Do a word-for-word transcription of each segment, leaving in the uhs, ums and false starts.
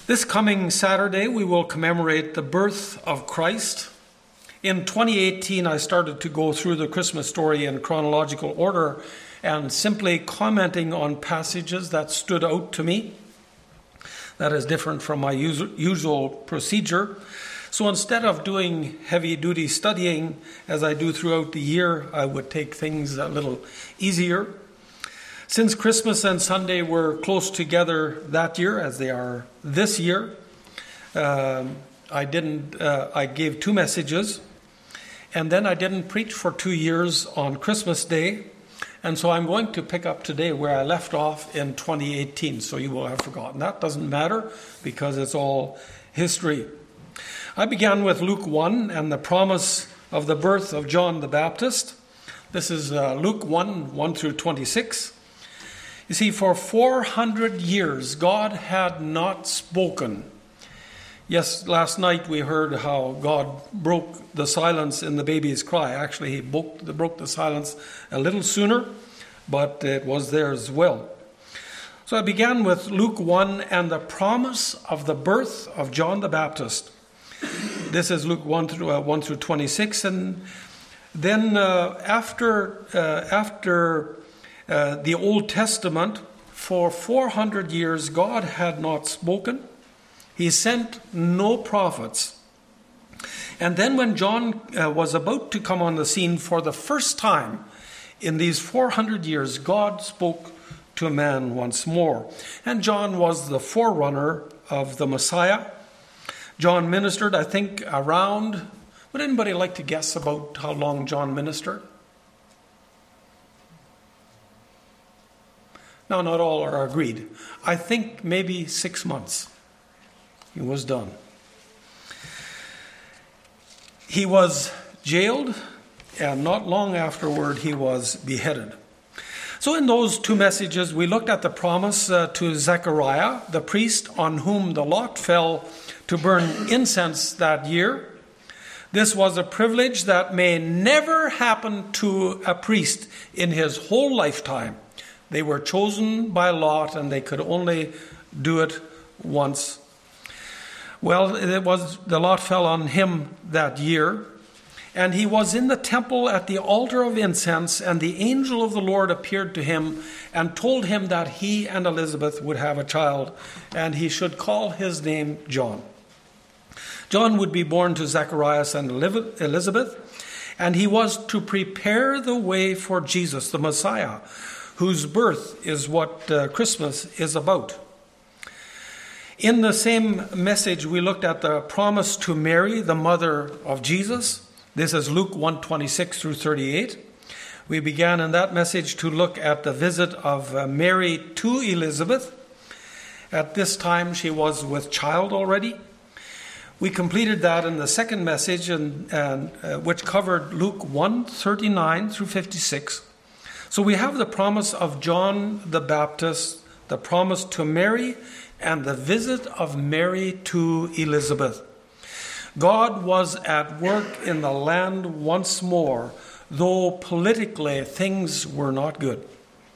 This coming Saturday, we will commemorate the birth of Christ. In twenty eighteen, I started to go through the Christmas story in chronological order and simply commenting on passages that stood out to me. That is different from my usual procedure. So instead of doing heavy-duty studying, as I do throughout the year, I would take things a little easier. Since Christmas and Sunday were close together that year, as they are this year, um, I didn't. Uh, I gave two messages, and then I didn't preach for two years on Christmas Day, and so I'm going to pick up today where I left off in twenty eighteen. So you will have forgotten that. Doesn't matter because it's all history. I began with Luke one and the promise of the birth of John the Baptist. This is uh, Luke one, one through twenty-six. You see, for four hundred years, God had not spoken. Yes, last night we heard how God broke the silence in the baby's cry. Actually, he broke the, broke the silence a little sooner, but it was there as well. So I began with Luke one and the promise of the birth of John the Baptist. This is Luke one through, uh, one through twenty-six. And then uh, after, uh, after uh, the Old Testament, for four hundred years, God had not spoken. He sent no prophets. And then when John uh, was about to come on the scene for the first time in these four hundred years, God spoke to man once more. And John was the forerunner of the Messiah. John ministered, I think, around... Would anybody like to guess about how long John ministered? No, not all are agreed. I think maybe six months. He was done. He was jailed, and not long afterward he was beheaded. So in those two messages, we looked at the promise uh, to Zechariah, the priest on whom the lot fell to burn incense that year. This was a privilege that may never happen to a priest in his whole lifetime. They were chosen by lot, and they could only do it once. Well, it was the lot fell on him that year, and he was in the temple at the altar of incense, and the angel of the Lord appeared to him and told him that he and Elizabeth would have a child, and he should call his name John. John would be born to Zacharias and Elizabeth, and he was to prepare the way for Jesus, the Messiah, whose birth is what uh, Christmas is about. In the same message, we looked at the promise to Mary, the mother of Jesus. This is Luke one, twenty-six through thirty-eight. We began in that message to look at the visit of uh, Mary to Elizabeth. At this time, she was with child already. We completed that in the second message, and, and uh, which covered Luke one, thirty-nine through fifty-six. So we have the promise of John the Baptist, the promise to Mary, and the visit of Mary to Elizabeth. God was at work in the land once more, though politically things were not good.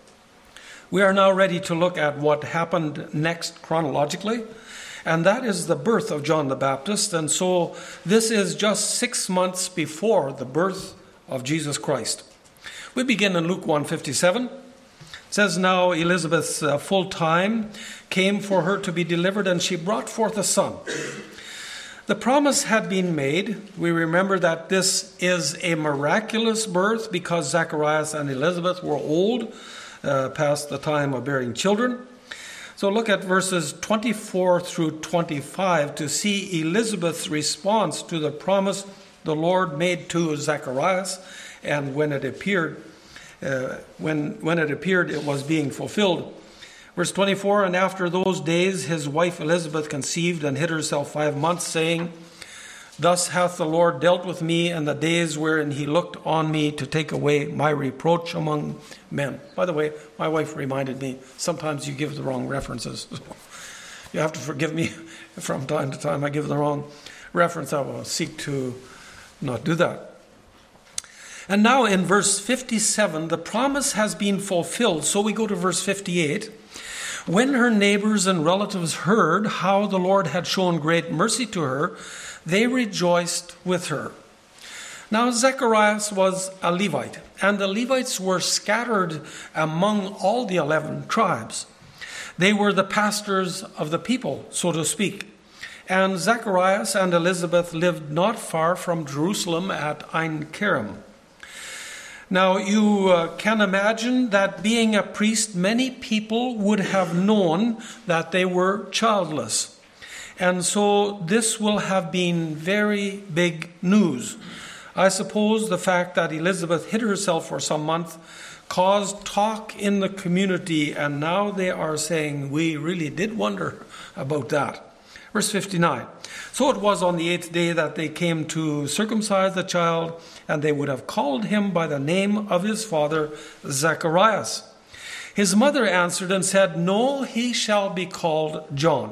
We are now ready to look at what happened next chronologically, and that is the birth of John the Baptist. And so this is just six months before the birth of Jesus Christ. We begin in Luke one fifty-seven. It says, "Now Elizabeth's uh, full time came for her to be delivered, and she brought forth a son." The promise had been made. We remember that this is a miraculous birth because Zacharias and Elizabeth were old, uh, past the time of bearing children. So look at verses twenty-four through twenty-five to see Elizabeth's response to the promise the Lord made to Zacharias, and when it appeared, uh, when when it appeared, it was being fulfilled. Verse twenty-four, "And after those days his wife Elizabeth conceived and hid herself five months, saying, Thus hath the Lord dealt with me in the days wherein he looked on me to take away my reproach among men." By the way, my wife reminded me, sometimes you give the wrong references. You have to forgive me from time to time I give the wrong reference. I will seek to not do that. And now in verse fifty-seven, the promise has been fulfilled. So we go to verse fifty-eight. When her neighbors and relatives heard how the Lord had shown great mercy to her, they rejoiced with her. Now Zacharias was a Levite, and the Levites were scattered among all the eleven tribes. They were the pastors of the people, so to speak. And Zacharias and Elizabeth lived not far from Jerusalem at Ein Kerem. Now you uh, can imagine that being a priest, many people would have known that they were childless. And so this will have been very big news. I suppose the fact that Elizabeth hid herself for some months caused talk in the community, and now they are saying, we really did wonder about that. Verse fifty-nine. So it was on the eighth day that they came to circumcise the child, and they would have called him by the name of his father, Zacharias. His mother answered and said, no, he shall be called John.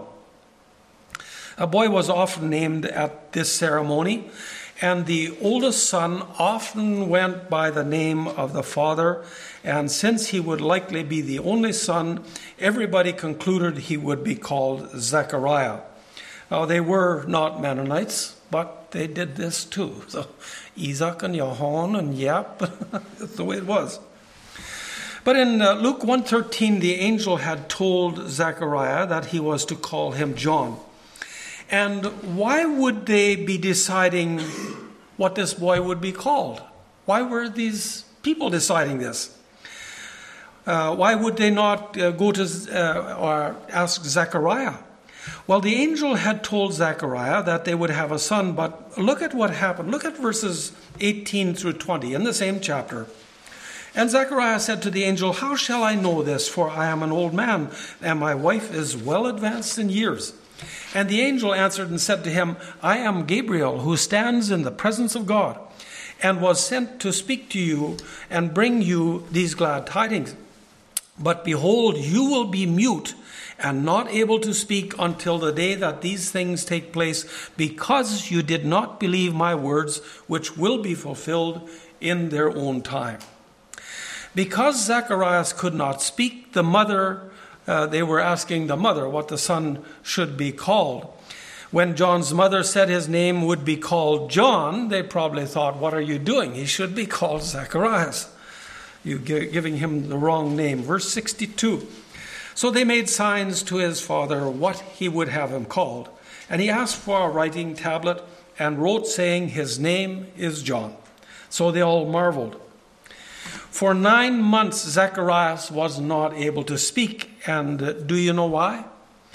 A boy was often named at this ceremony, and the oldest son often went by the name of the father, and since he would likely be the only son, everybody concluded he would be called Zechariah. Now, they were not Mennonites, but they did this too. So Isaac and Johann and Yap, that's the way it was. But in uh, Luke one thirteen, the angel had told Zechariah that he was to call him John. And why would they be deciding what this boy would be called? Why were these people deciding this? Uh, why would they not uh, go to uh, or ask Zechariah? Well, the angel had told Zechariah that they would have a son, but look at what happened. Look at verses eighteen through twenty in the same chapter. And Zechariah said to the angel, how shall I know this? For I am an old man, and my wife is well advanced in years. And the angel answered and said to him, I am Gabriel, who stands in the presence of God, and was sent to speak to you and bring you these glad tidings. But behold, you will be mute and not able to speak until the day that these things take place, because you did not believe my words, which will be fulfilled in their own time. Because Zacharias could not speak, the mother, uh, they were asking the mother what the son should be called. When John's mother said his name would be called John, they probably thought, what are you doing? He should be called Zacharias. You're giving him the wrong name. Verse sixty-two. So they made signs to his father what he would have him called. And he asked for a writing tablet and wrote, saying, his name is John. So they all marveled. For nine months, Zacharias was not able to speak. And uh, do you know why?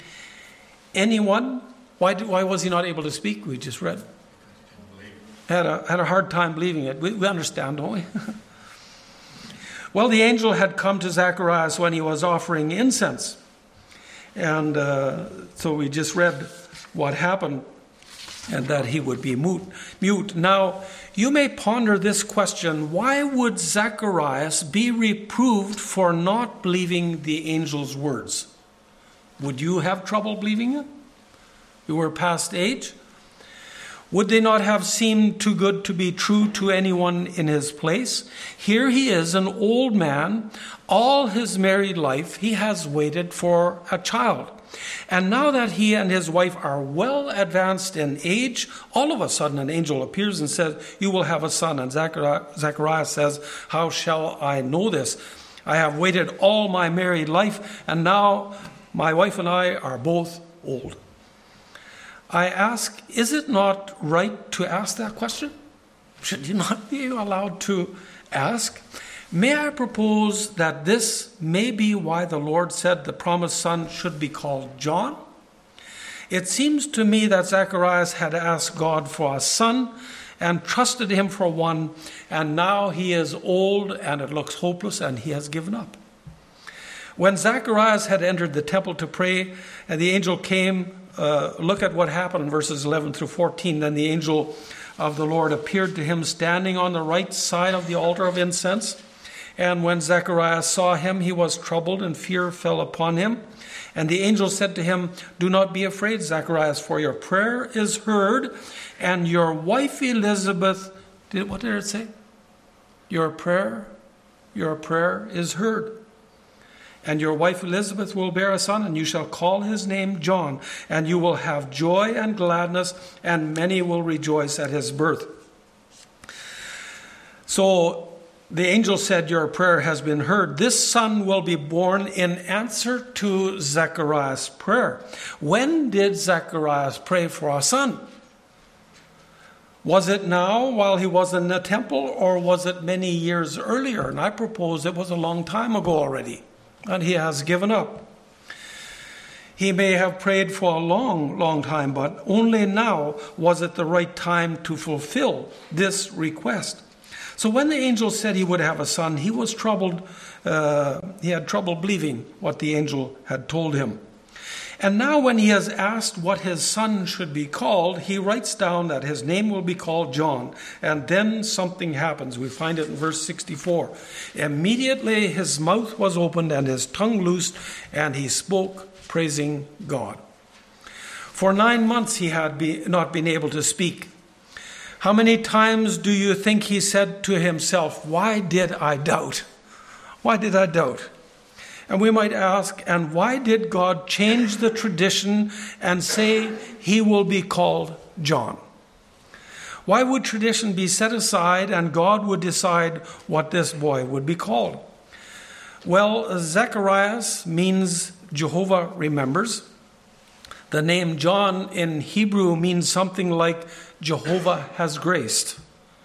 Anyone? Why, do, why was he not able to speak? We just read. Had a, had a hard time believing it. We, we understand, don't we? Well, the angel had come to Zacharias when he was offering incense. And uh, so we just read what happened, and that he would be mute. mute. Now, you may ponder this question: why would Zacharias be reproved for not believing the angel's words? Would you have trouble believing it? You were past age? Would they not have seemed too good to be true to anyone in his place? Here he is, an old man. All his married life, he has waited for a child. And now that he and his wife are well advanced in age, all of a sudden an angel appears and says, you will have a son. And Zacharias says, how shall I know this? I have waited all my married life, and now my wife and I are both old. I ask, is it not right to ask that question? Should you not be allowed to ask? May I propose that this may be why the Lord said the promised son should be called John? It seems to me that Zacharias had asked God for a son and trusted him for one, and now he is old and it looks hopeless and he has given up. When Zacharias had entered the temple to pray, and the angel came, uh, look at what happened in verses eleven through fourteen. Then the angel of the Lord appeared to him standing on the right side of the altar of incense. And when Zacharias saw him, he was troubled, and fear fell upon him. And the angel said to him, do not be afraid, Zacharias, for your prayer is heard, and your wife Elizabeth, did, what did it say? Your prayer, your prayer is heard. and your wife Elizabeth will bear a son, and you shall call his name John, and you will have joy and gladness, and many will rejoice at his birth. So the angel said, your prayer has been heard. This son will be born in answer to Zechariah's prayer. When did Zacharias pray for a son? Was it now while he was in the temple, or was it many years earlier? And I propose it was a long time ago already, and he has given up. He may have prayed for a long, long time, but only now was it the right time to fulfill this request. So when the angel said he would have a son, he was troubled. Uh, he had trouble believing what the angel had told him. And now when he has asked what his son should be called, he writes down that his name will be called John. And then something happens. We find it in verse sixty-four. Immediately his mouth was opened and his tongue loosed, and he spoke, praising God. For nine months he had be, not been able to speak. How many times do you think he said to himself, why did I doubt? Why did I doubt? And we might ask, and why did God change the tradition and say he will be called John? Why would tradition be set aside and God would decide what this boy would be called? Well, Zacharias means Jehovah remembers. The name John in Hebrew means something like Jehovah has graced.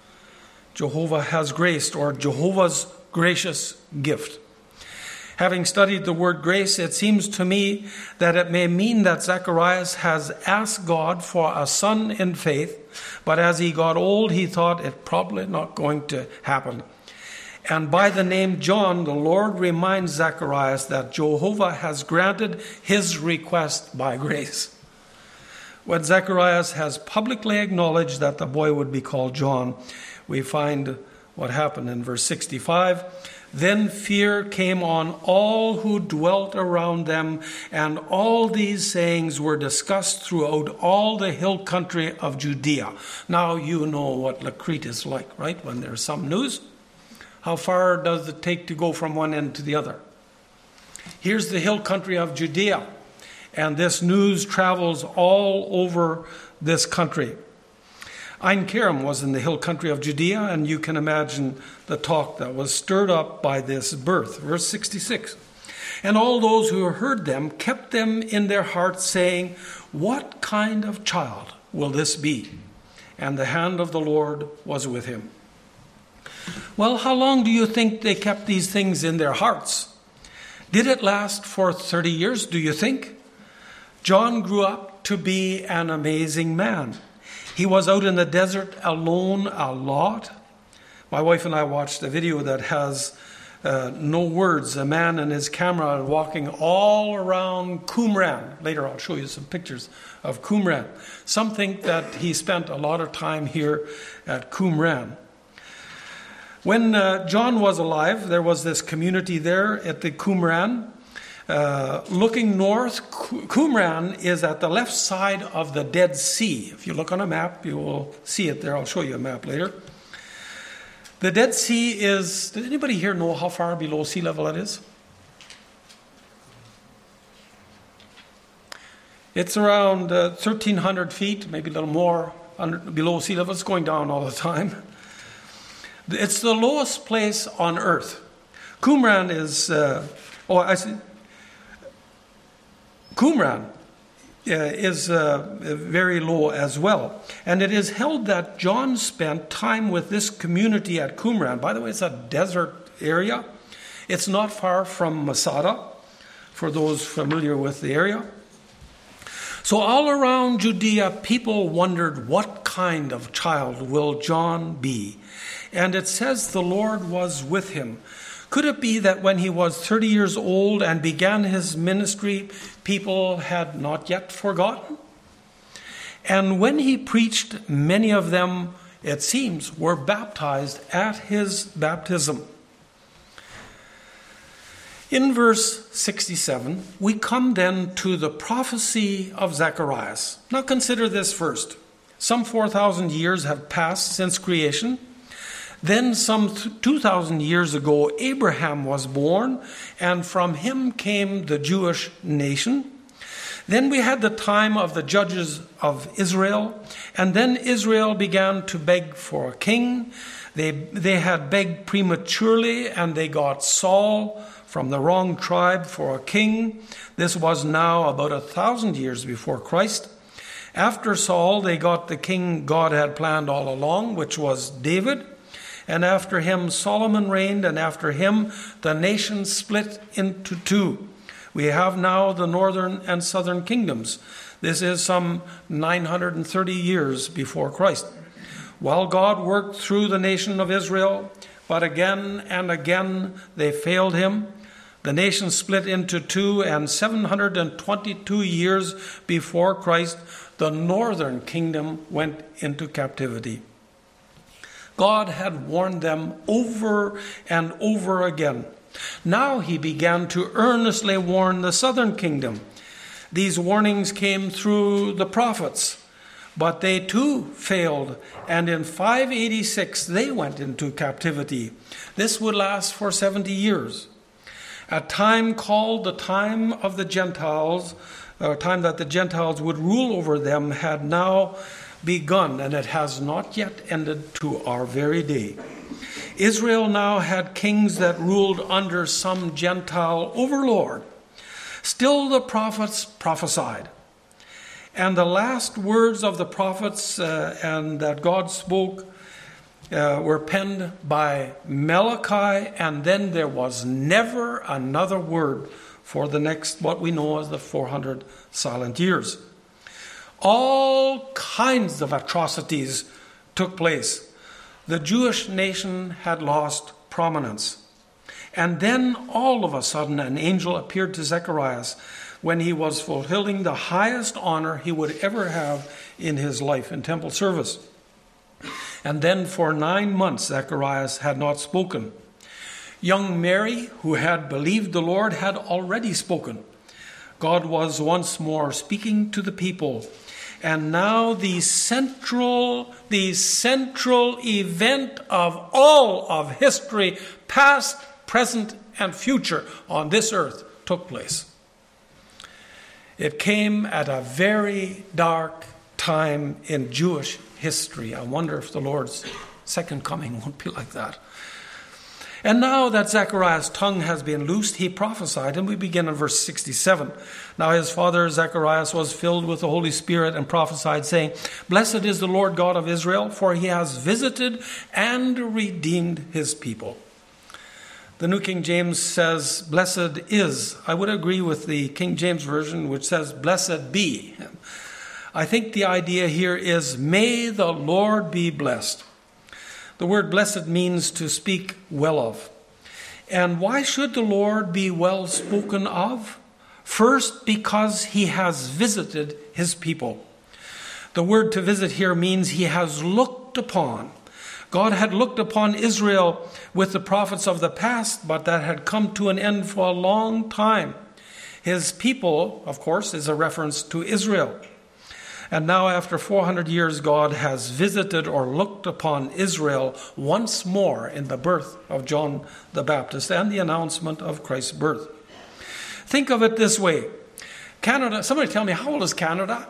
Jehovah has graced, or Jehovah's gracious gift. Having studied the word grace, it seems to me that it may mean that Zacharias has asked God for a son in faith, but as he got old, he thought it probably not going to happen. And by the name John, the Lord reminds Zacharias that Jehovah has granted his request by grace. When Zacharias has publicly acknowledged that the boy would be called John, we find what happened in verse sixty-five. Then fear came on all who dwelt around them, and all these sayings were discussed throughout all the hill country of Judea. Now you know what Lakrit is like, right? When there's some news, how far does it take to go from one end to the other? Here's the hill country of Judea, and this news travels all over this country. Ein Kerem was in the hill country of Judea, and you can imagine the talk that was stirred up by this birth. Verse sixty-six. And all those who heard them kept them in their hearts, saying, what kind of child will this be? And the hand of the Lord was with him. Well, how long do you think they kept these things in their hearts? Did it last for thirty years, do you think? John grew up to be an amazing man. He was out in the desert alone a lot. My wife and I watched a video that has uh, no words. A man and his camera walking all around Qumran. Later I'll show you some pictures of Qumran. Some think that he spent a lot of time here at Qumran. When uh, John was alive, there was this community there at the Qumran. Uh, looking north, Qumran is at the left side of the Dead Sea. If you look on a map, you will see it there. I'll show you a map later. The Dead Sea is, does anybody here know how far below sea level it is? It's around uh, thirteen hundred feet, maybe a little more under, below sea level. It's going down all the time. It's the lowest place on earth. Qumran is, uh, oh, I see. Qumran uh, is uh, very low as well. And it is held that John spent time with this community at Qumran. By the way, it's a desert area. It's not far from Masada, for those familiar with the area. So all around Judea, people wondered, what kind of child will John be? And it says the Lord was with him. Could it be that when he was thirty years old and began his ministry, people had not yet forgotten? And when he preached, many of them, it seems, were baptized at his baptism. In verse sixty-seven, we come then to the prophecy of Zacharias. Now consider this first. Some four thousand years have passed since creation. Then some two thousand years ago, Abraham was born, and from him came the Jewish nation. Then we had the time of the judges of Israel, and then Israel began to beg for a king. They, they had begged prematurely, and they got Saul from the wrong tribe for a king. This was now about a thousand years before Christ. After Saul, they got the king God had planned all along, which was David. And after him, Solomon reigned, and after him, the nation split into two. We have now the northern and southern kingdoms. This is some nine hundred thirty years before Christ. While God worked through the nation of Israel, but again and again they failed him. The nation split into two, and seven hundred twenty-two years before Christ, the northern kingdom went into captivity. God had warned them over and over again. Now he began to earnestly warn the southern kingdom. These warnings came through the prophets, but they too failed, and in five eighty-six they went into captivity. This would last for seventy years. A time called the time of the Gentiles, a time that the Gentiles would rule over them, had now begun, and it has not yet ended to our very day. Israel now had kings that ruled under some Gentile overlord. Still the prophets prophesied. And the last words of the prophets uh, and that God spoke uh, were penned by Malachi, and then there was never another word for the next, what we know as the four hundred silent years. All kinds of atrocities took place. The Jewish nation had lost prominence. And then all of a sudden an angel appeared to Zacharias when he was fulfilling the highest honor he would ever have in his life in temple service. And then for nine months Zacharias had not spoken. Young Mary, who had believed the Lord, had already spoken. God was once more speaking to the people. And now the central, the central event of all of history, past, present, and future on this earth took place. It came at a very dark time in Jewish history. I wonder if the Lord's second coming won't be like that. And now that Zechariah's tongue has been loosed, he prophesied, and we begin in verse sixty-seven. Now his father Zacharias was filled with the Holy Spirit and prophesied, saying, Blessed is the Lord God of Israel, for he has visited and redeemed his people. The New King James says, Blessed is. I would agree with the King James Version, which says, Blessed be. I think the idea here is, may the Lord be blessed. The word blessed means to speak well of. And why should the Lord be well spoken of? First, because he has visited his people. The word to visit here means he has looked upon. God had looked upon Israel with the prophets of the past, but that had come to an end for a long time. His people, of course, is a reference to Israel. And now after four hundred years, God has visited or looked upon Israel once more in the birth of John the Baptist and the announcement of Christ's birth. Think of it this way. Canada, somebody tell me, how old is Canada?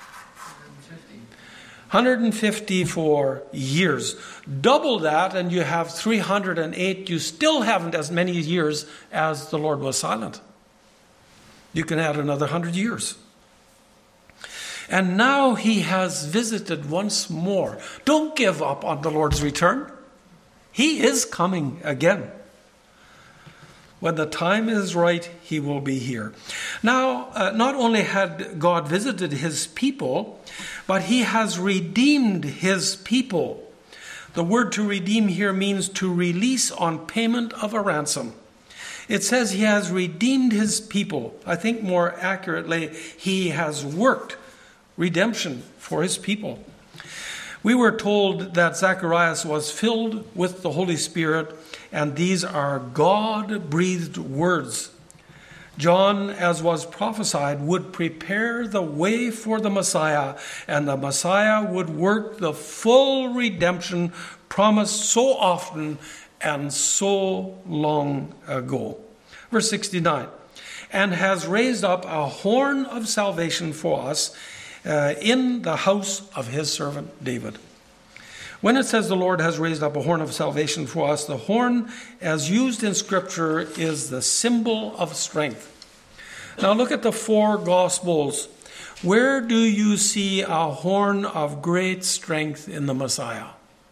one hundred fifty-four years. Double that and you have three hundred eight. You still haven't as many years as the Lord was silent. You can add another one hundred years. And now he has visited once more. Don't give up on the Lord's return. He is coming again. When the time is right, he will be here. Now, uh, not only had God visited his people, but he has redeemed his people. The word to redeem here means to release on payment of a ransom. It says he has redeemed his people. I think more accurately, he has worked redemption for his people. We were told that Zacharias was filled with the Holy Spirit, and these are God-breathed words. John, as was prophesied, would prepare the way for the Messiah, and the Messiah would work the full redemption promised so often and so long ago. Verse sixty-nine, and has raised up a horn of salvation for us uh, in the house of his servant David. When it says the Lord has raised up a horn of salvation for us, the horn, as used in Scripture, is the symbol of strength. Now look at the four Gospels. Where do you see a horn of great strength in the Messiah?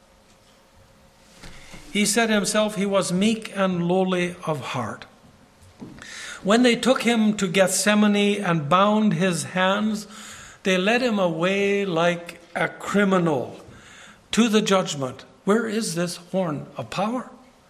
He said himself he was meek and lowly of heart. When they took him to Gethsemane and bound his hands, they led him away like a criminal to the judgment. Where is this horn of power?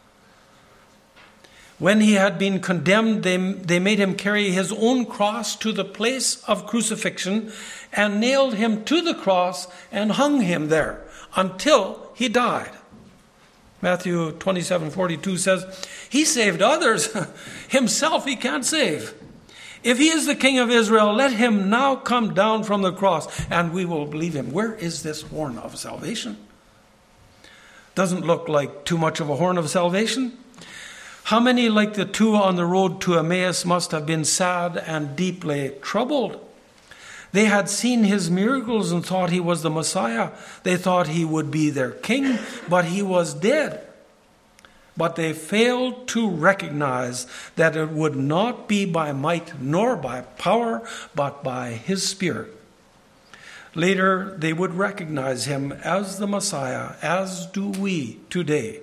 When he had been condemned, they, they made him carry his own cross to the place of crucifixion and nailed him to the cross and hung him there until he died. Matthew twenty-seven forty-two says, he saved others. Himself he can't save. If he is the King of Israel, let him now come down from the cross and we will believe him. Where is this horn of salvation? Doesn't look like too much of a horn of salvation. How many, like the two on the road to Emmaus, must have been sad and deeply troubled? They had seen his miracles and thought he was the Messiah. They thought he would be their king, but he was dead. But they failed to recognize that it would not be by might nor by power, but by his Spirit. Later, they would recognize him as the Messiah, as do we today.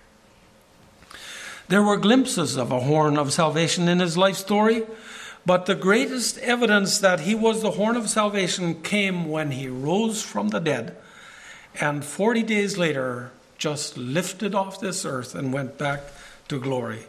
There were glimpses of a horn of salvation in his life story, but the greatest evidence that he was the horn of salvation came when he rose from the dead, and forty days later just lifted off this earth and went back to glory.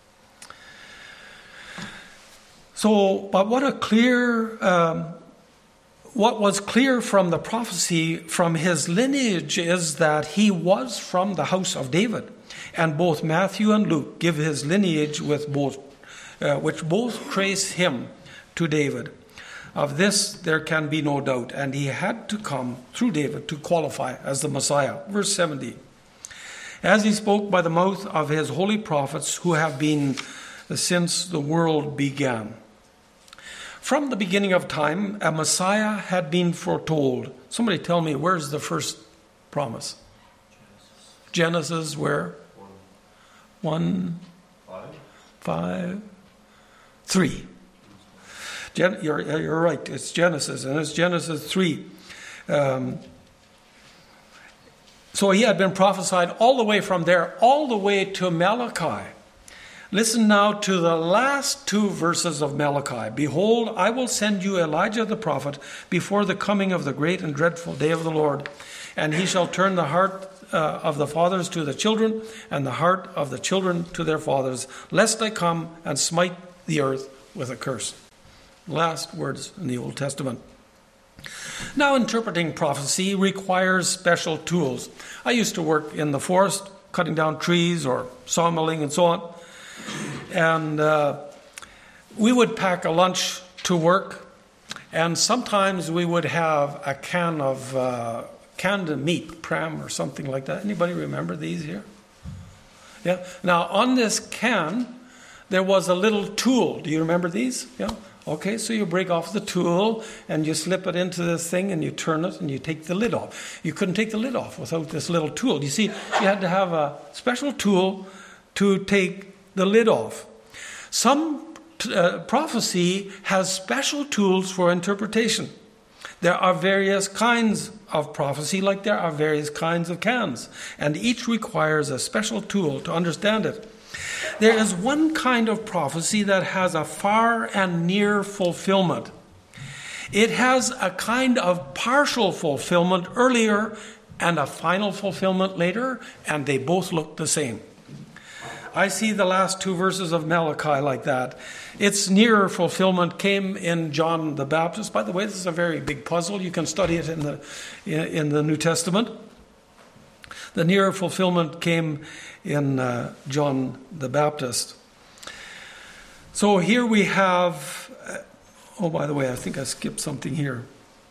So, but what a clear... Um, What was clear from the prophecy from his lineage is that he was from the house of David. And both Matthew and Luke give his lineage with both, uh, which both trace him to David. Of this there can be no doubt. And he had to come through David to qualify as the Messiah. Verse seventy. As he spoke by the mouth of his holy prophets who have been since the world began. From the beginning of time, a Messiah had been foretold. Somebody tell me, where's the first promise? Genesis, Genesis where? One. One five. Five. Three. Gen- you're, you're right, it's Genesis, and it's Genesis three. Um, so he had been prophesied all the way from there, all the way to Malachi. Listen now to the last two verses of Malachi. Behold, I will send you Elijah the prophet before the coming of the great and dreadful day of the Lord. And he shall turn the heart uh, of the fathers to the children, and the heart of the children to their fathers, lest I come and smite the earth with a curse. Last words in the Old Testament. Now, interpreting prophecy requires special tools. I used to work in the forest, cutting down trees or sawmilling and so on. And uh, we would pack a lunch to work, and sometimes we would have a can of uh, canned meat, pram or something like that. Anybody remember these here? Yeah. Now on this can, there was a little tool. Do you remember these? Yeah. Okay, so you break off the tool and you slip it into this thing and you turn it and you take the lid off. You couldn't take the lid off without this little tool. You see, you had to have a special tool to take the lid off. Some uh, prophecy has special tools for interpretation. There are various kinds of prophecy, like there are various kinds of cans, and each requires a special tool to understand it. There is one kind of prophecy that has a far and near fulfillment. It has a kind of partial fulfillment earlier and a final fulfillment later, and they both look the same. I see the last two verses of Malachi like that. Its nearer fulfillment came in John the Baptist. By the way, this is a very big puzzle. You can study it in the in the New Testament. The nearer fulfillment came in uh, John the Baptist. So here we have, uh, oh, by the way, I think I skipped something here.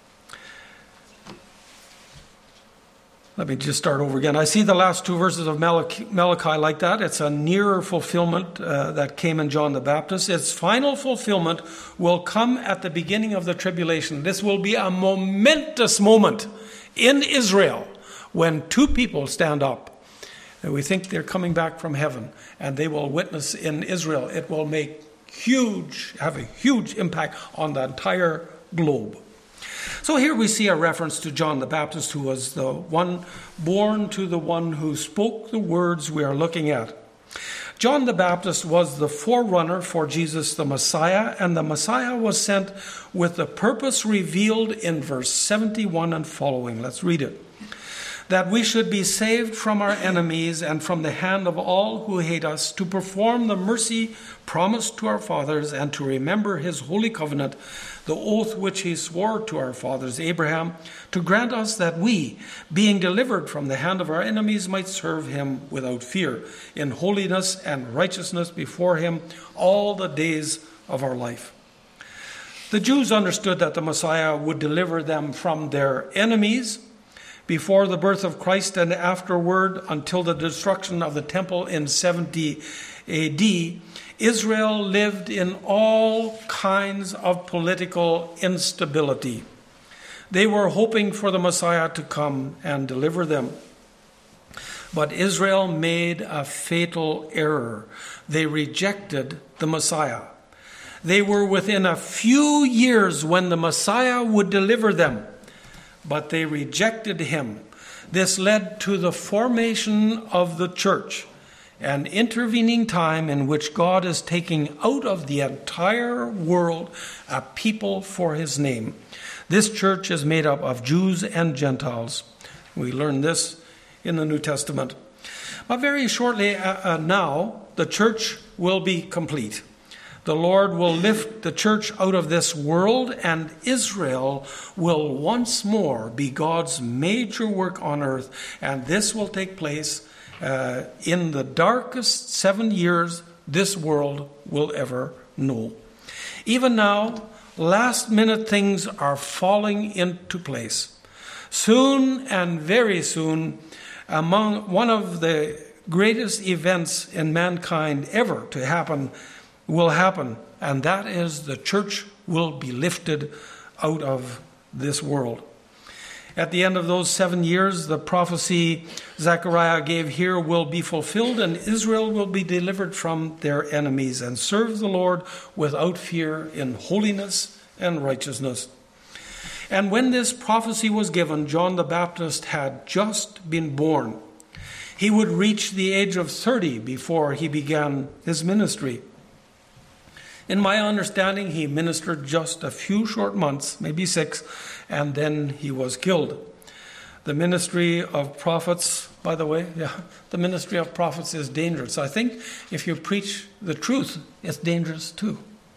Let me just start over again. I see the last two verses of Malachi, Malachi like that. It's a nearer fulfillment uh, that came in John the Baptist. Its final fulfillment will come at the beginning of the tribulation. This will be a momentous moment in Israel when two people stand up. And we think they're coming back from heaven, and they will witness in Israel. It will make huge, have a huge impact on the entire globe. So here we see a reference to John the Baptist, who was the one born to the one who spoke the words we are looking at. John the Baptist was the forerunner for Jesus the Messiah, and the Messiah was sent with the purpose revealed in verse seventy-one and following. Let's read it. That we should be saved from our enemies and from the hand of all who hate us, to perform the mercy promised to our fathers, and to remember his holy covenant, the oath which he swore to our fathers Abraham, to grant us that we, being delivered from the hand of our enemies, might serve him without fear, in holiness and righteousness before him all the days of our life. The Jews understood that the Messiah would deliver them from their enemies. Before the birth of Christ and afterward, until the destruction of the temple in seventy A D, Israel lived in all kinds of political instability. They were hoping for the Messiah to come and deliver them. But Israel made a fatal error. They rejected the Messiah. They were within a few years when the Messiah would deliver them, but they rejected him. This led to the formation of the church, an intervening time in which God is taking out of the entire world a people for his name. This church is made up of Jews and Gentiles. We learn this in the New Testament. But very shortly uh, uh, now, the church will be complete. The Lord will lift the church out of this world, and Israel will once more be God's major work on earth. And this will take place uh, in the darkest seven years this world will ever know. Even now, last-minute things are falling into place. Soon and very soon, among one of the greatest events in mankind ever to happen will happen, and that is the church will be lifted out of this world. At the end of those seven years, the prophecy Zechariah gave here will be fulfilled, and Israel will be delivered from their enemies and serve the Lord without fear in holiness and righteousness. And when this prophecy was given, John the Baptist had just been born. He would reach the age of thirty before he began his ministry. In my understanding, he ministered just a few short months, maybe six, and then he was killed. The ministry of prophets, by the way, yeah, the ministry of prophets is dangerous. I think if you preach the truth, it's dangerous too.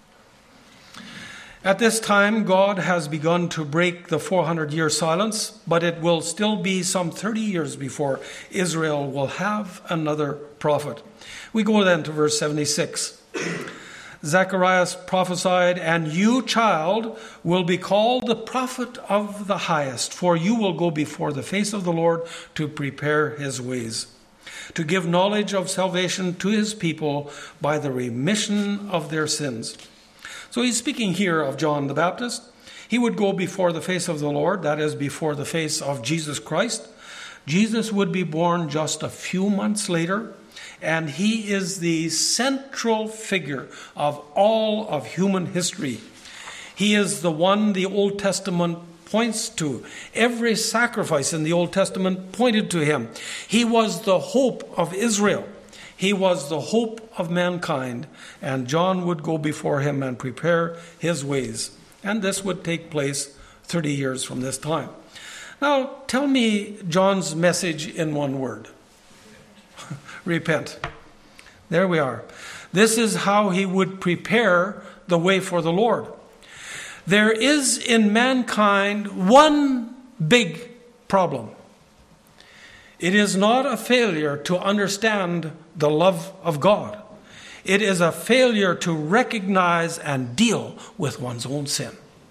At this time, God has begun to break the four hundred year silence, but it will still be some thirty years before Israel will have another prophet. We go then to verse seventy-six. Zacharias prophesied, "And you, child, will be called the prophet of the highest, for you will go before the face of the Lord to prepare his ways, to give knowledge of salvation to his people by the remission of their sins." So he's speaking here of John the Baptist. He would go before the face of the Lord, that is, before the face of Jesus Christ. Jesus would be born just a few months later, and he is the central figure of all of human history. He is the one the Old Testament points to. Every sacrifice in the Old Testament pointed to him. He was the hope of Israel. He was the hope of mankind, and John would go before him and prepare his ways. And this would take place thirty years from this time. Now, tell me John's message in one word. Repent. There we are. This is how he would prepare the way for the Lord. There is in mankind one big problem. It is not a failure to understand the love of God. It is a failure to recognize and deal with one's own sin.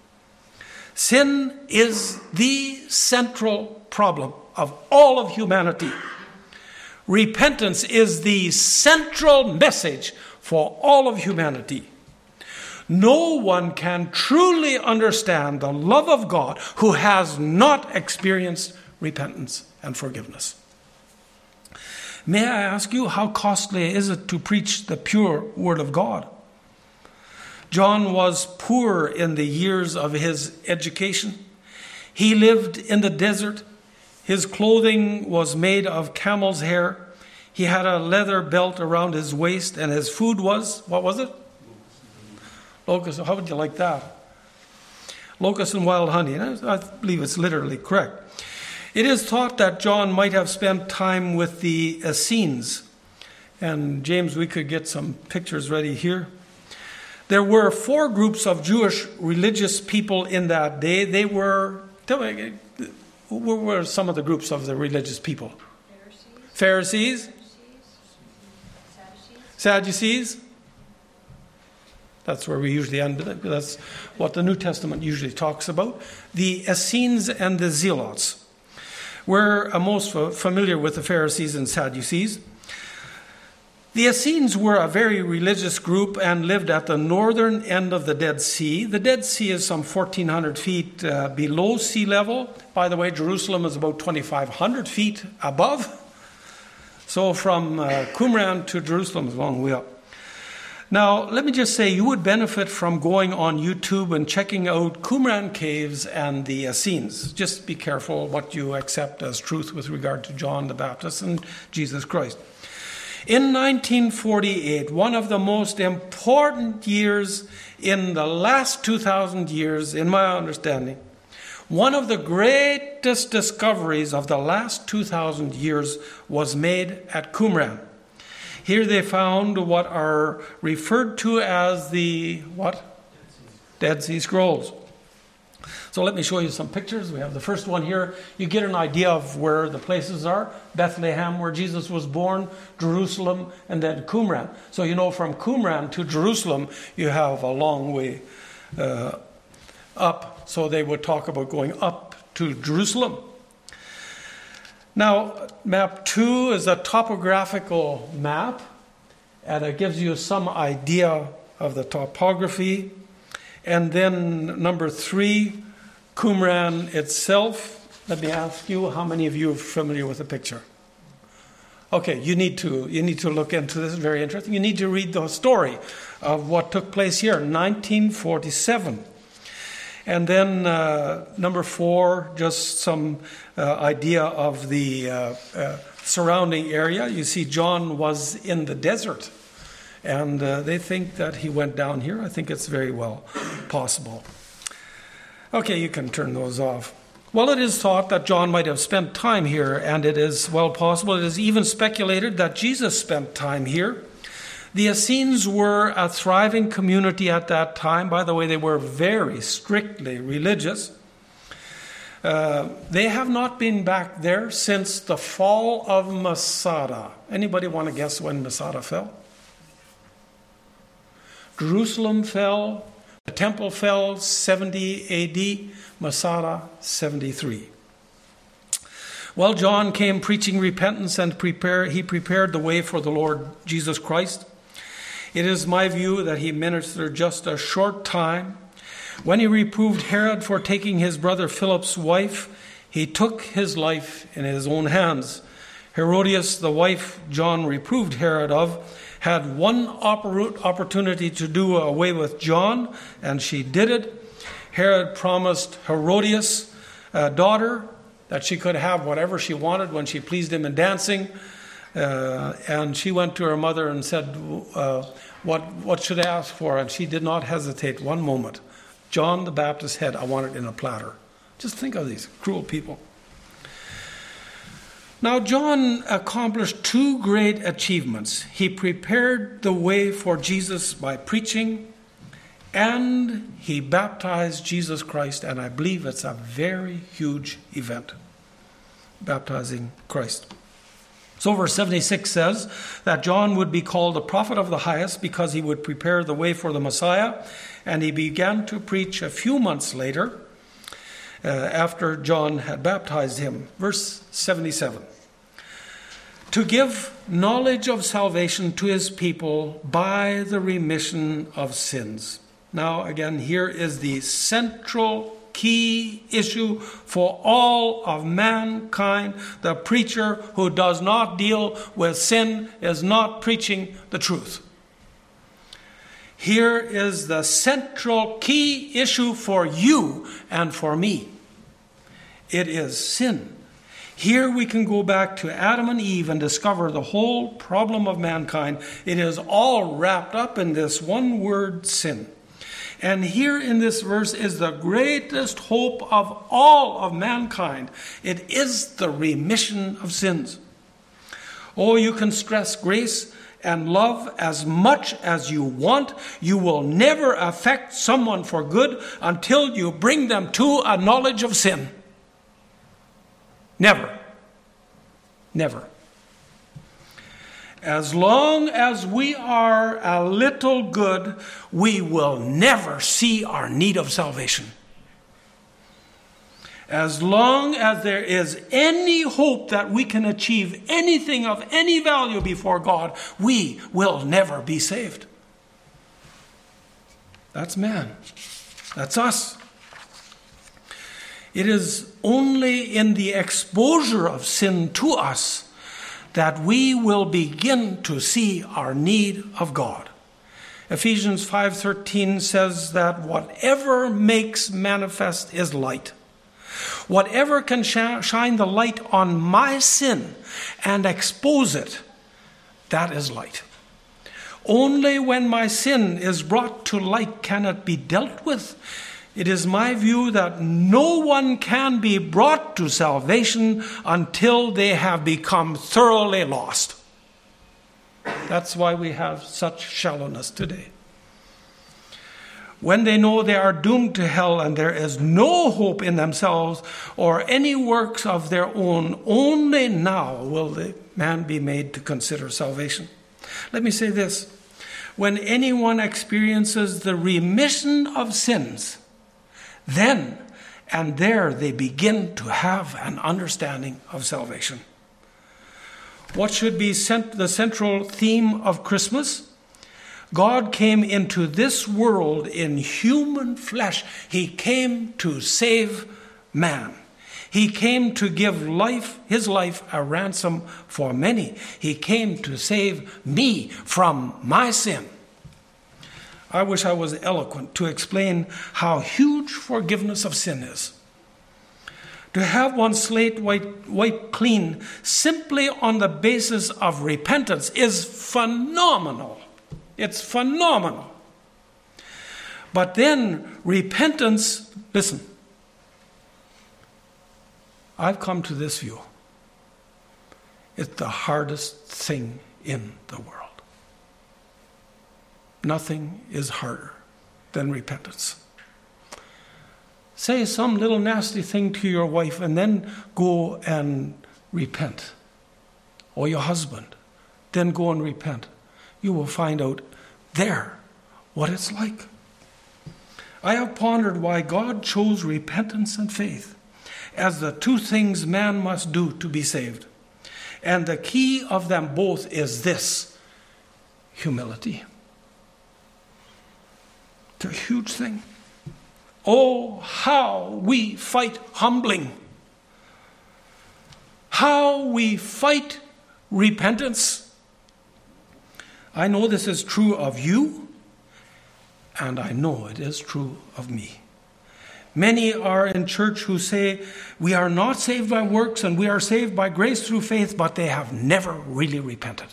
Sin is the central problem of all of humanity. Repentance is the central message for all of humanity. No one can truly understand the love of God who has not experienced repentance and forgiveness. May I ask you, how costly is it to preach the pure word of God? John was poor in the years of his education. He lived in the desert. His clothing was made of camel's hair. He had a leather belt around his waist, and his food was, what was it? Locust. How would you like that? Locust and wild honey. I believe it's literally correct. It is thought that John might have spent time with the Essenes. And James, we could get some pictures ready here. There were four groups of Jewish religious people in that day. They were, tell me, who were some of the groups of the religious people? Pharisees. Pharisees. Sadducees. Sadducees. That's where we usually end it. That's what the New Testament usually talks about. The Essenes and the Zealots. We're most familiar with the Pharisees and Sadducees. The Essenes were a very religious group and lived at the northern end of the Dead Sea. The Dead Sea is some fourteen hundred feet uh, below sea level. By the way, Jerusalem is about twenty-five hundred feet above. So from uh, Qumran to Jerusalem is a long way up. Now, let me just say, you would benefit from going on YouTube and checking out Qumran Caves and the Essenes. Just be careful what you accept as truth with regard to John the Baptist and Jesus Christ. In nineteen forty-eight, one of the most important years in the last two thousand years, in my understanding, one of the greatest discoveries of the last two thousand years was made at Qumran. Here they found what are referred to as the, what? Dead Sea Scrolls. So let me show you some pictures. We have the first one here. You get an idea of where the places are. Bethlehem, where Jesus was born, Jerusalem, and then Qumran. So you know from Qumran to Jerusalem, you have a long way uh, up. So they would talk about going up to Jerusalem. Now, map two is a topographical map, and it gives you some idea of the topography. And then number three, Qumran itself. Let me ask you, how many of you are familiar with the picture? Okay, you need to you need to look into this. It's very interesting. You need to read the story of what took place here in nineteen forty-seven. And then uh, number four, just some uh, idea of the uh, uh, surrounding area. You see, John was in the desert, and uh, they think that he went down here. I think it's very well possible. Okay, you can turn those off. Well, it is thought that John might have spent time here, and it is well possible. It is even speculated that Jesus spent time here. The Essenes were a thriving community at that time. By the way, they were very strictly religious. Uh, they have not been back there since the fall of Masada. Anybody want to guess when Masada fell? Jerusalem fell. The temple fell seventy A D. Masada seventy-three. Well, John came preaching repentance and prepare, he prepared the way for the Lord Jesus Christ. It is my view that he ministered just a short time. When he reproved Herod for taking his brother Philip's wife, he took his life in his own hands. Herodias, the wife John reproved Herod of, had one opportunity to do away with John, and she did it. Herod promised Herodias, a daughter, that she could have whatever she wanted when she pleased him in dancing. Uh, and she went to her mother and said, uh, what, what should I ask for? And she did not hesitate one moment. John the Baptist's head, I want it in a platter. Just think of these cruel people. Now, John accomplished two great achievements. He prepared the way for Jesus by preaching, and he baptized Jesus Christ, and I believe it's a very huge event, baptizing Christ. So verse seventy-six says that John would be called the prophet of the highest because he would prepare the way for the Messiah. And he began to preach a few months later uh, after John had baptized him. Verse seventy-seven. To give knowledge of salvation to his people by the remission of sins. Now again, here is the central key issue for all of mankind. The preacher who does not deal with sin is not preaching the truth. Here is the central key issue for you and for me. It is sin. Here we can go back to Adam and Eve and discover the whole problem of mankind. It is all wrapped up in this one word, sin. And here in this verse is the greatest hope of all of mankind. It is the remission of sins. Oh, you can stress grace and love as much as you want. You will never affect someone for good until you bring them to a knowledge of sin. Never. Never. As long as we are a little good, we will never see our need of salvation. As long as there is any hope that we can achieve anything of any value before God, we will never be saved. That's man. That's us. It is only in the exposure of sin to us that we will begin to see our need of God. Ephesians five thirteen says that whatever makes manifest is light. Whatever can sh- shine the light on my sin and expose it, that is light. Only when my sin is brought to light can it be dealt with. It is my view that no one can be brought to salvation until they have become thoroughly lost. That's why we have such shallowness today. When they know they are doomed to hell and there is no hope in themselves or any works of their own, only now will the man be made to consider salvation. Let me say this. When anyone experiences the remission of sins, then and there they begin to have an understanding of salvation. What should be the central theme of Christmas? God came into this world in human flesh. He came to save man. He came to give life, his life, a ransom for many. He came to save me from my sin. I wish I was eloquent to explain how huge forgiveness of sin is. To have one's slate wiped, wiped clean simply on the basis of repentance is phenomenal. It's phenomenal. But then repentance, listen, I've come to this view. It's the hardest thing in the world. Nothing is harder than repentance. Say some little nasty thing to your wife and then go and repent. Or your husband, then go and repent. You will find out there what it's like. I have pondered why God chose repentance and faith as the two things man must do to be saved. And the key of them both is this: humility. It's a huge thing. Oh, how we fight humbling. How we fight repentance. I know this is true of you, and I know it is true of me. Many are in church who say, we are not saved by works and we are saved by grace through faith, but they have never really repented.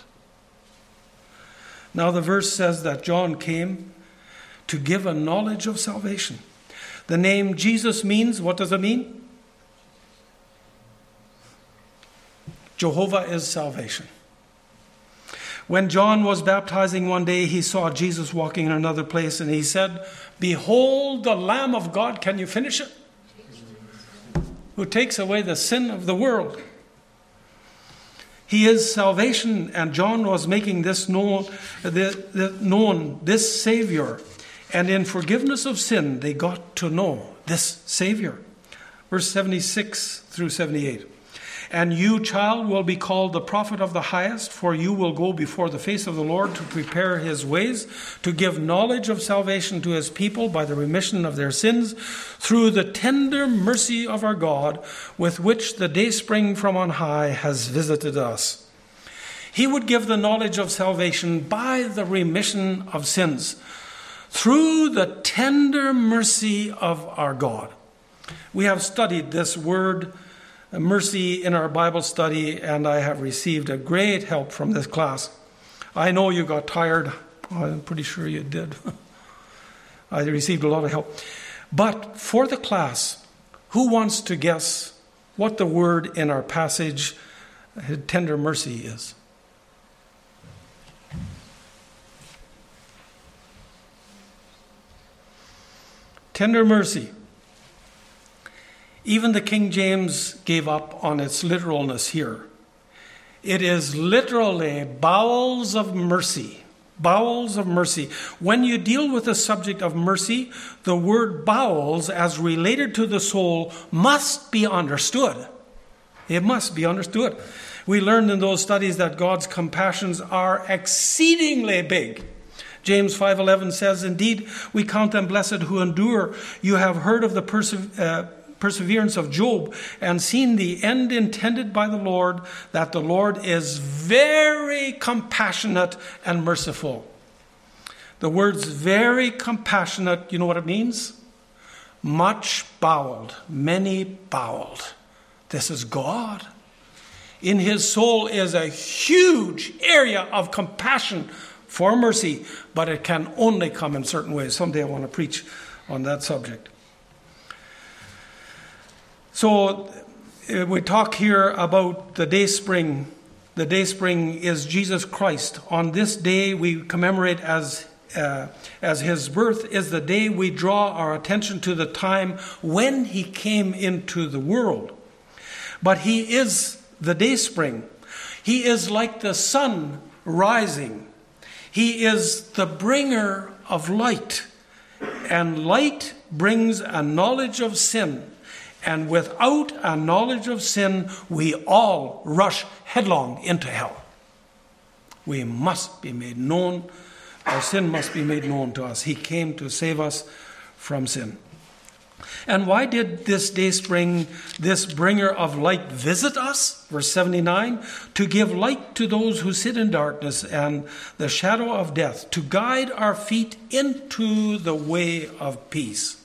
Now the verse says that John came to give a knowledge of salvation. The name Jesus means, what does it mean? Jehovah is salvation. When John was baptizing one day, he saw Jesus walking in another place and he said, behold the Lamb of God. Can you finish it? Who takes away the sin of the world. He is salvation, and John was making this known, the, the, known, this Savior. And in forgiveness of sin, they got to know this Savior. Verse seventy-six through seventy-eight. And you, child, will be called the prophet of the highest, for you will go before the face of the Lord to prepare his ways, to give knowledge of salvation to his people by the remission of their sins, through the tender mercy of our God, with which the dayspring from on high has visited us. He would give the knowledge of salvation by the remission of sins, through the tender mercy of our God. We have studied this word mercy in our Bible study, and I have received a great help from this class. I know you got tired. I'm pretty sure you did. I received a lot of help. But for the class, who wants to guess what the word in our passage, tender mercy, is? Tender mercy. Even the King James gave up on its literalness here. It is literally bowels of mercy. Bowels of mercy. When you deal with the subject of mercy, the word bowels, as related to the soul, must be understood. It must be understood. We learned in those studies that God's compassions are exceedingly big. James five eleven says, indeed, we count them blessed who endure. You have heard of the perse- uh, perseverance of Job and seen the end intended by the Lord, that the Lord is very compassionate and merciful. The words very compassionate, you know what it means? Much boweled, many boweled. This is God. In his soul is a huge area of compassion for mercy, but it can only come in certain ways. Someday I want to preach on that subject. So we talk here about the day spring. The day spring is Jesus Christ. On this day we commemorate as uh, as his birth is the day we draw our attention to the time when he came into the world. But he is the day spring. He is like the sun rising. He is the bringer of light. And light brings a knowledge of sin. And without a knowledge of sin, we all rush headlong into hell. We must be made known. Our sin must be made known to us. He came to save us from sin. And why did this day spring, this bringer of light, visit us? Verse seventy-nine, to give light to those who sit in darkness and the shadow of death, to guide our feet into the way of peace.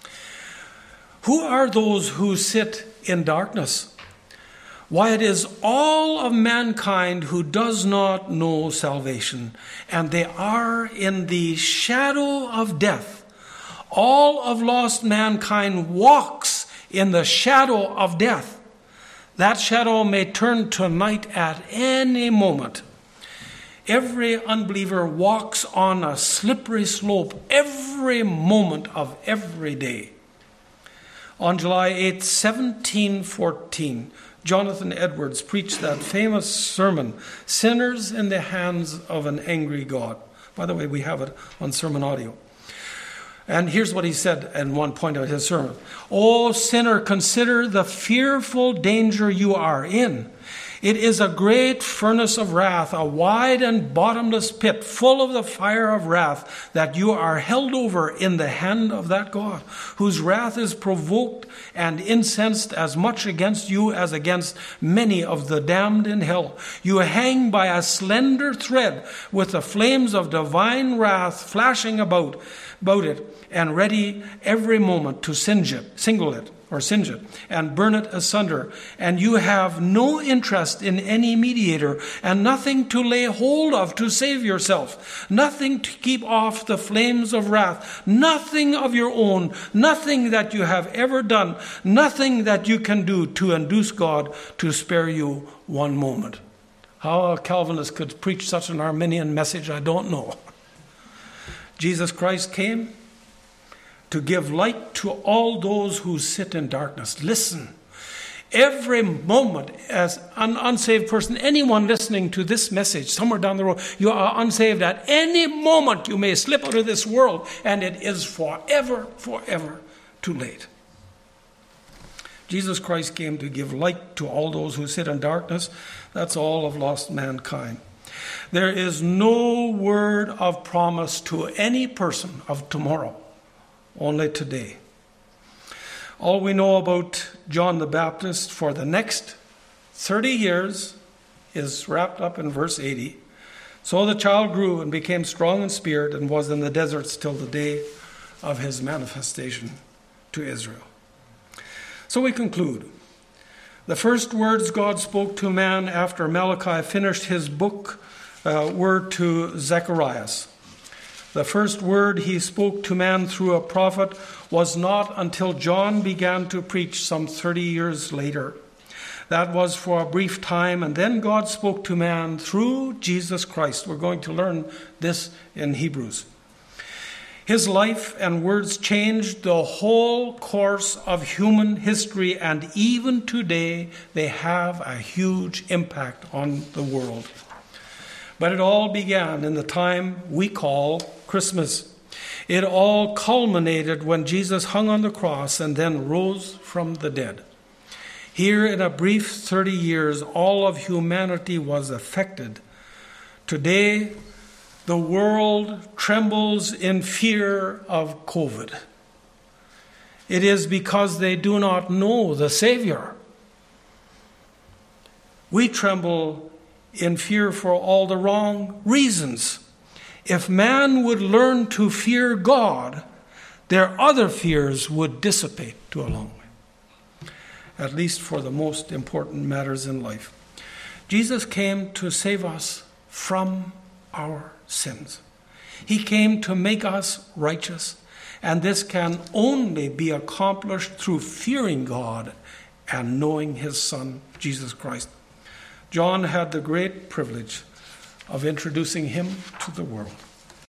Who are those who sit in darkness? Why, it is all of mankind who does not know salvation, and they are in the shadow of death. All of lost mankind walks in the shadow of death. That shadow may turn to night at any moment. Every unbeliever walks on a slippery slope every moment of every day. On July eighth, seventeen fourteen, Jonathan Edwards preached that famous sermon, Sinners in the Hands of an Angry God. By the way, we have it on sermon audio. And here's what he said in one point of his sermon. "O sinner, consider the fearful danger you are in. It is a great furnace of wrath, a wide and bottomless pit, full of the fire of wrath, that you are held over in the hand of that God, whose wrath is provoked and incensed as much against you as against many of the damned in hell. You hang by a slender thread with the flames of divine wrath flashing about, about it, and ready every moment to singe it, single it, or singe it, and burn it asunder. And you have no interest in any mediator, and nothing to lay hold of to save yourself, nothing to keep off the flames of wrath, nothing of your own, nothing that you have ever done, nothing that you can do to induce God to spare you one moment." How a Calvinist could preach such an Arminian message, I don't know. Jesus Christ came to give light to all those who sit in darkness. Listen, Every moment, as an unsaved person, anyone listening to this message somewhere down the road, you are unsaved. At any moment you may slip out of this world, and it is forever, forever too late. Jesus Christ came to give light to all those who sit in darkness. That's all of lost mankind. There is no word of promise to any person of tomorrow, only today. All we know about John the Baptist for the next thirty years is wrapped up in verse eighty. So the child grew and became strong in spirit and was in the deserts till the day of his manifestation to Israel. So we conclude. The first words God spoke to man after Malachi finished his book uh, were to Zacharias. The first word he spoke to man through a prophet was not until John began to preach some thirty years later. That was for a brief time, and then God spoke to man through Jesus Christ. We're going to learn this in Hebrews. His life and words changed the whole course of human history, and even today they have a huge impact on the world. But it all began in the time we call Christmas. It all culminated when Jesus hung on the cross and then rose from the dead. Here in a brief thirty years, all of humanity was affected. Today, the world trembles in fear of COVID. It is because they do not know the Savior. We tremble in fear for all the wrong reasons. If man would learn to fear God, their other fears would dissipate to a long way, at least for the most important matters in life. Jesus came to save us from our sins. He came to make us righteous, and this can only be accomplished through fearing God and knowing his Son, Jesus Christ. John had the great privilege of introducing him to the world.